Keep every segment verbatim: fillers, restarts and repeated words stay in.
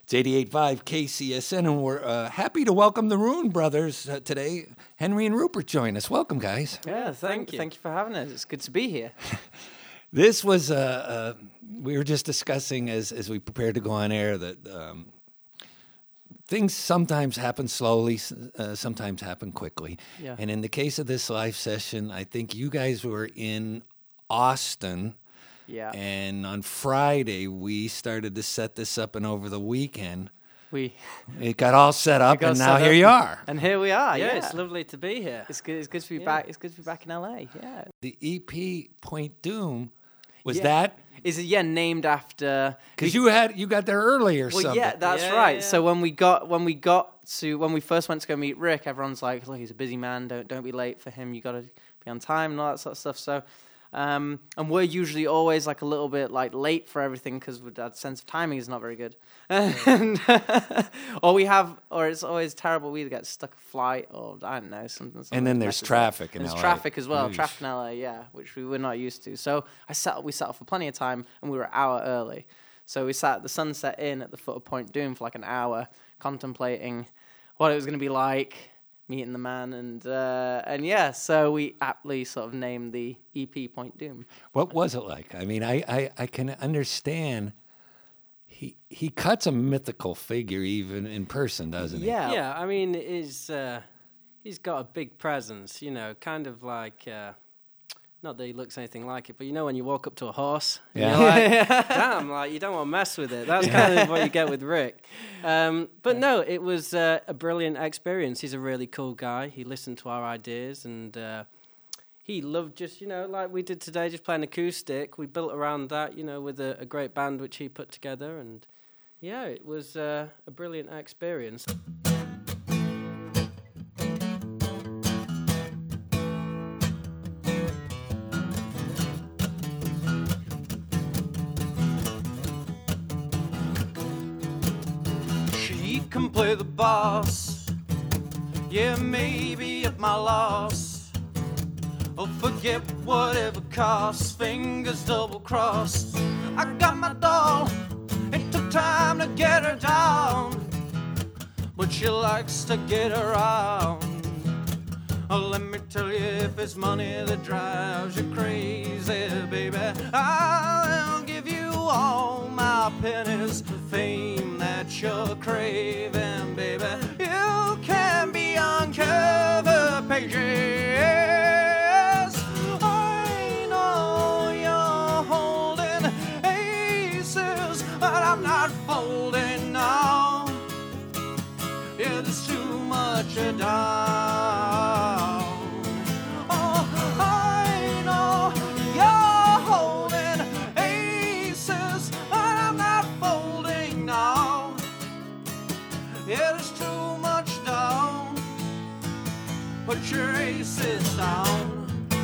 It's eighty-eight point five K C S N, and we're uh, happy to welcome the Rune brothers uh, today. Henry and Rupert join us. Welcome, guys. Yeah, thank, thank you. Thank you for having us. It's good to be here. This was, uh, uh, we were just discussing as, as we prepared to go on air that um, things sometimes happen slowly, uh, sometimes happen quickly. Yeah. And in the case of this live session, I think you guys were in Austin. Yeah. And on Friday, we started to set this up, and over the weekend, we it got all set up, and now here up, you are. And here we are. Yeah, Yeah, it's lovely to be here. It's good. It's good to be yeah. back. It's good to be back in L A. Yeah. The E P Point Doom was yeah. that is it? Yeah, named after because you had you got there early or well, something. yeah, that's yeah, right. Yeah. So when we got when we got to when we first went to go meet Rick, everyone's like, "Look, he's a busy man. Don't don't be late for him. You got to be on time and all that sort of stuff." So. Um, and we're usually always like a little bit like late for everything because our sense of timing is not very good. and, or we have, or it's always terrible. We either get stuck a flight or I don't know something. something And then there's traffic in There's L A. traffic as well. Oosh. Traffic in L A, yeah, which we were not used to. So I set we set off for plenty of time, and we were an hour early. So we sat at the Sunset Inn at the foot of Point Doom for like an hour, contemplating what it was going to be like. Meeting the man, and uh, and yeah, so we aptly sort of named the E P Point Doom. What was it like? I mean, I, I, I can understand. He he cuts a mythical figure even in person, doesn't he? Yeah, Yeah, I mean, he's, uh, he's got a big presence, you know, kind of like, uh, not that he looks anything like it, but you know when you walk up to a horse, and Yeah. you're like, damn, like, you don't want to mess with it. That's kind of what you get with Rick. Um, but no, it was uh, a brilliant experience. He's a really cool guy. He listened to our ideas, and uh, he loved just, you know, like we did today, just playing acoustic. We built around that, you know, with a, a great band which he put together, and yeah, it was uh, a brilliant experience. She can play the boss. Yeah, maybe at my loss. I'll forget whatever costs. Fingers double crossed. I got my doll. It took time to get her down, but she likes to get around. Oh, let me tell you, if it's money that drives you crazy, baby, I will give you all my pennies, fame that you're craving, baby. You can be on cover pages. I know you're holding aces, but I'm not folding now. Yeah, there's too much down. Yeah, there's too much down. Put your aces down.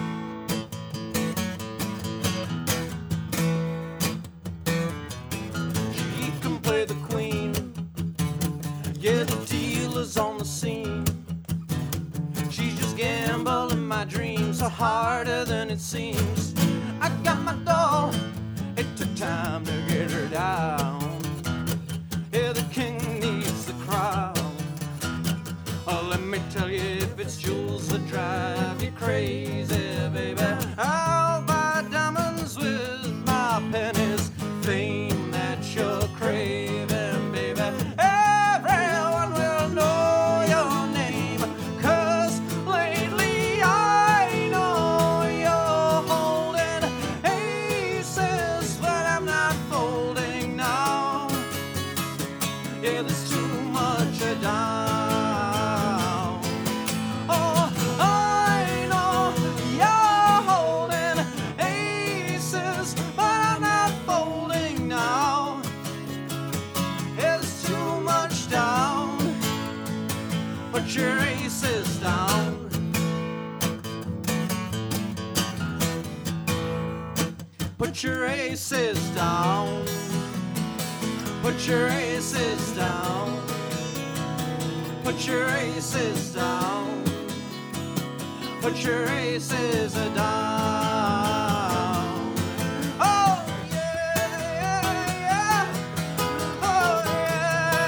She can play the queen. Yeah, the dealer's on the scene. She's just gambling my dreams, so harder than it seems. I got my doll. It took time to get her down. Yeah, the king needs the crown. Oh, let me tell you, if it's jewels that drive you crazy, baby, I'll buy diamonds with my pennies, fame that you're craving, baby. Everyone will know your name, 'cause lately I know you're holding aces, but I'm not folding now. Yeah, there's too much down. Oh, I know you're holding aces, but I'm not folding now. Yeah, there's too much down. Put your aces down. Put your aces down. Put your aces down. Put your aces down. Put your aces down. Oh, yeah, yeah, yeah. Oh, yeah.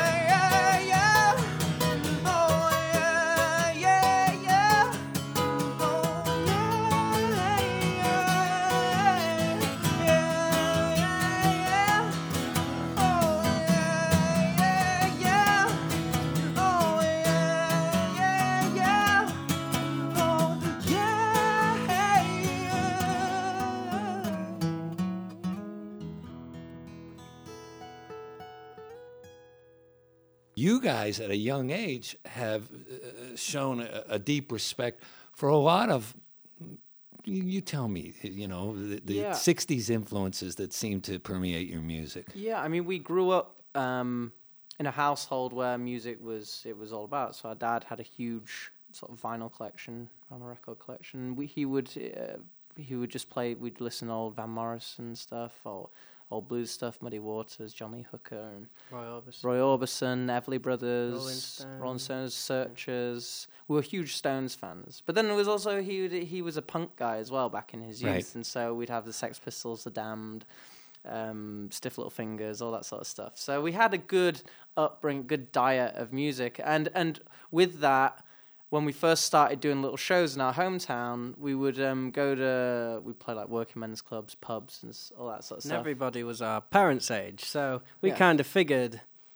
you guys at a young age have uh, shown a, a deep respect for a lot of. You, you tell me, you know, the, the Yeah. sixties influences that seem to permeate your music. Yeah, I mean, we grew up um, in a household where music was it was all about. So our dad had a huge sort of vinyl collection, vinyl record collection. We, he would uh, he would just play. We'd listen to old Van Morrison stuff, or old blues stuff, Muddy Waters, John Lee Hooker, and Roy Orbison. Roy Orbison, Everly Brothers, Rolling Stones. Rolling Stones, Searchers. We were huge Stones fans. But then there was also he would, he was a punk guy as well back in his youth, Right. and so we'd have the Sex Pistols, the Damned, um, Stiff Little Fingers, all that sort of stuff. So we had a good upbringing, good diet of music, and and with that, when we first started doing little shows in our hometown, we would um, go to we play like working men's clubs, pubs, and s- all that sort of And stuff. everybody was our parents' age, so we Yeah. kind of figured,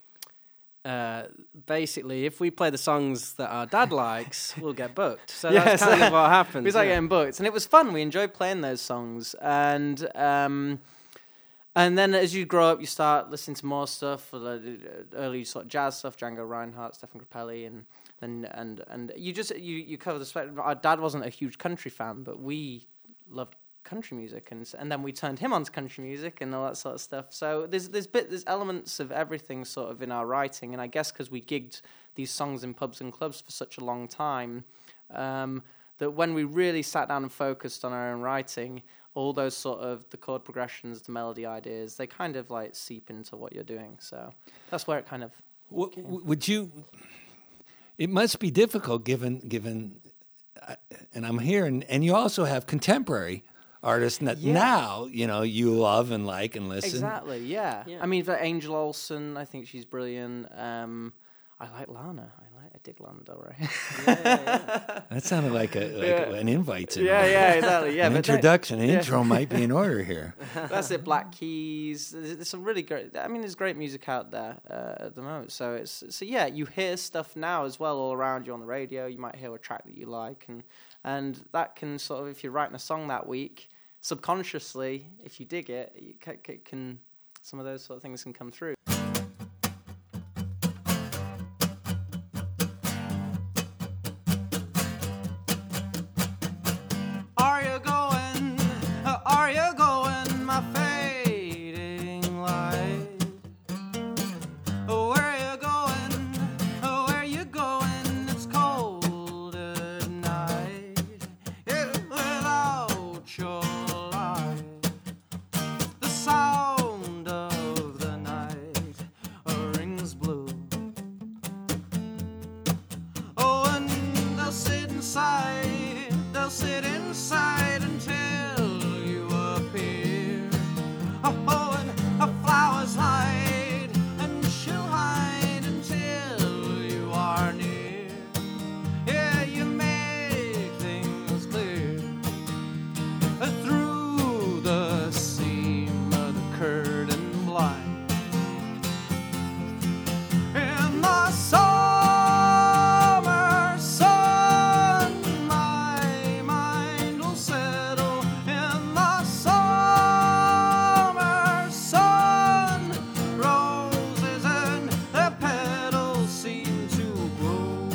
uh, basically, if we play the songs that our dad likes, we'll get booked. So that's Yes. kind of what happens. We was like yeah. getting booked, and it was fun. We enjoyed playing those songs, and um, and then as you grow up, you start listening to more stuff, for the early sort of jazz stuff, Django Reinhardt, Stefan Grappelli, and then and and you just you you cover the spectrum. Our dad wasn't a huge country fan, but we loved country music, and s- and then we turned him onto country music and all that sort of stuff. So there's there's bit there's elements of everything sort of in our writing, and I guess because we gigged these songs in pubs and clubs for such a long time, um, that when we really sat down and focused on our own writing, all those sort of the chord progressions, the melody ideas, they kind of like seep into what you're doing. So that's where it kind of W- w- would you? It must be difficult, given given, uh, and I'm here, and, and you also have contemporary artists that Yeah. now you know you love and like and listen. exactly yeah. Yeah. I mean, for Angel Olsen, I think she's brilliant. Um, I like Lana. I like I dig Lana Del Rey. That sounded like a like Yeah. an invite to yeah, yeah, exactly. Yeah, an but that- introduction. An yeah. intro might be in order here. That's it. Black Keys. There's, there's some really great. I mean, there's great music out there uh, at the moment. So it's so yeah. You hear stuff now as well all around you on the radio. You might hear a track that you like, and and that can sort of, if you're writing a song that week, subconsciously, if you dig it, you ca- ca- can some of those sort of things can come through. Are you going? uh, Are you going, my fading light? Oh, where are you going? Oh, where are you going? It's cold at night. Yeah, without your light, the sound of the night rings blue. Oh, and they'll sit inside, they'll sit inside until you appear. Oh, and a flowers hide, and she'll hide until you are near. Yeah, you make things clear through the seam of the curtain blind. In the summer sun, my mind will settle. In the summer sun, roses and their petals seem to grow.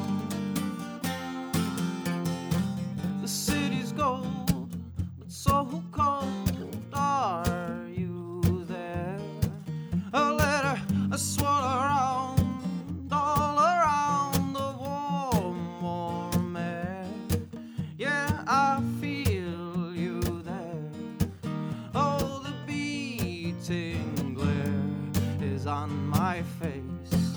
The city's gold, but so cold are you there? A letter, a swirl around, all around the warm, warm air. Yeah, I feel you there. Oh, the beating glare is on my face.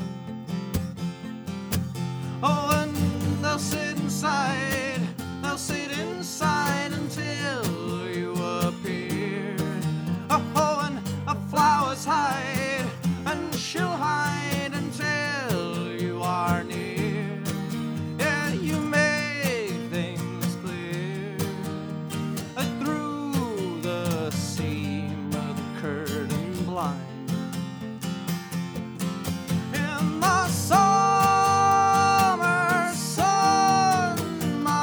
Oh, and they'll sit inside, they'll sit inside until you appear. Oh, and a flowers hide, and she'll hide until you are near. Yeah, you make things clear through the seam of the curtain blind. In the summer sun, my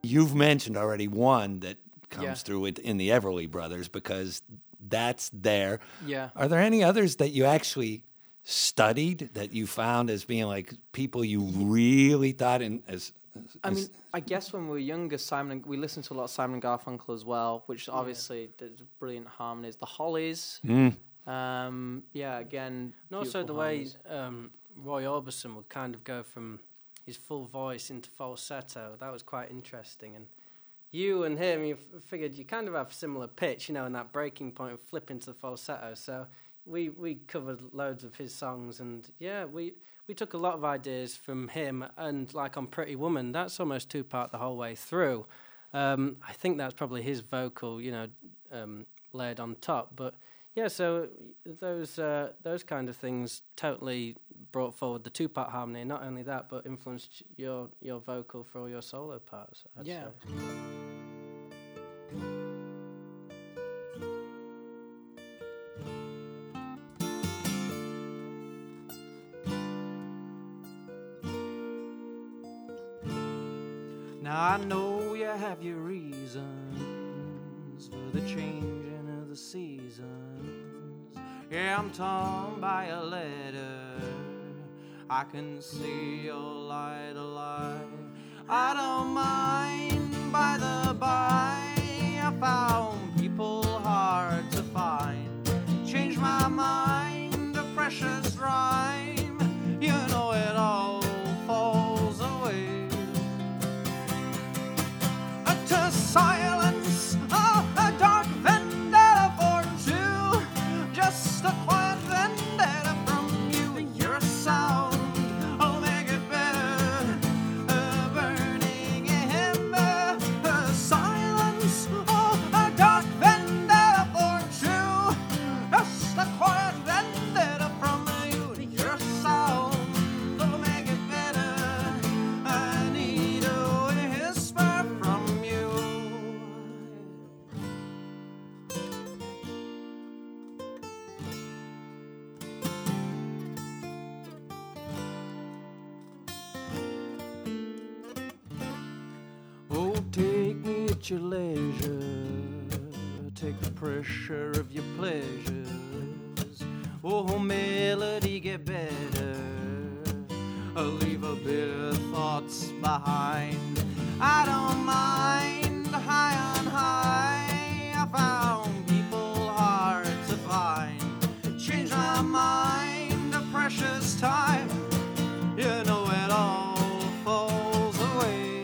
you've mentioned already one that comes Yeah. through it in the Everly Brothers because that's there. Yeah. Are there any others that you actually studied that you found as being like people you really thought in as? I as- mean, I guess when we were younger, Simon, and, we listened to a lot of Simon and Garfunkel as well, which obviously there's brilliant harmonies. The Hollies, Mm. um, yeah, again, And also beautiful the way harmonies. um, Roy Orbison would kind of go from his full voice into falsetto. That was quite interesting. And you and him, you f- figured you kind of have similar pitch, you know, and that breaking point of flip into the falsetto. So we we covered loads of his songs, and yeah, we we took a lot of ideas from him. And like on Pretty Woman, that's almost two part the whole way through. Um, I think that's probably his vocal, you know, um, layered on top. But yeah, so those uh, those kind of things totally brought forward the two part harmony. Not only that, but influenced your your vocal for all your solo parts. I'd Yeah. say. Now I know you have your reasons for the changing of the seasons. Yeah, I'm torn by a letter. I can see your light a light. I don't mind, by the by. I found people hard to find. Change my mind, a precious rhyme. You know it all falls away. To silence, oh, a dark vendetta for two. Just a quiet vendetta from you. You're a sound, I'll make it better. A burning ember. A silence, oh, a dark vendetta for two. Just a quiet vendetta from you. You're a sound, I'll make it better. I need a whisper from you. Oh, take me at your leisure. Take the pressure of your pleasures. Oh, melody, get better. I'll leave a bit of thoughts behind. I don't mind, high on high. I found people hard to find. Change my mind, a precious time. You know it all falls away.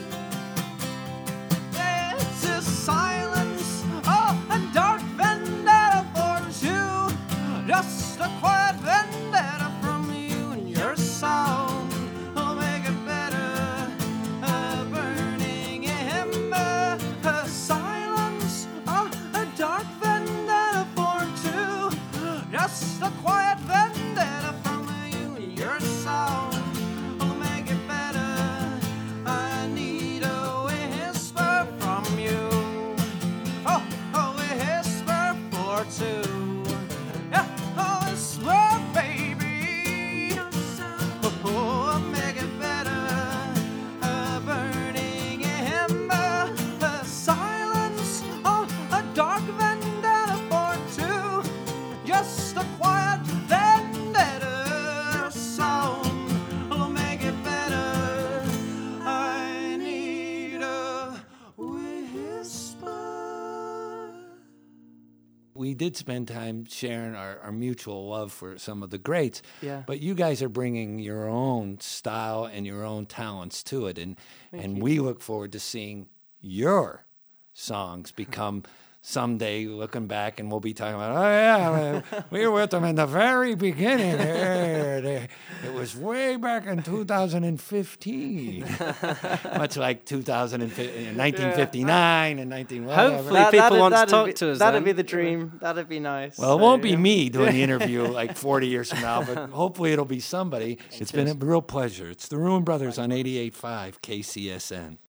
It's a silence, oh, a dark vendetta for two. Just a quiet vendetta from you and your sound. I'll make it better. A burning ember, a silence, oh, a dark vendetta for two. Just a quiet vendetta from you and your sound. I'll make it better. I need a whisper from you. Oh, a whisper for two. Yeah, a whisper, baby. Oh, I'll make it better. A burning ember, a silence, oh, a dark vendetta for two. Just a quiet vendetta sound. I'll make it better. I need a whisper. We did spend time sharing our, our mutual love for some of the greats, Yeah. but you guys are bringing your own style and your own talents to it, and and we look forward to seeing your songs become someday. Looking back, and we'll be talking about, oh yeah, we were with them in the very beginning. There, there. It was way back in two thousand fifteen, much like two thousand nineteen fifty-nine and nineteen whatever. Hopefully people that'd- want to that'd talk be, to us That'd then. be the dream. That'd be nice. Well, it So, won't be yeah. me doing the interview like forty years from now, but hopefully it'll be somebody. It's been a real pleasure. It's the Ruin Brothers on eighty-eight point five K C S N.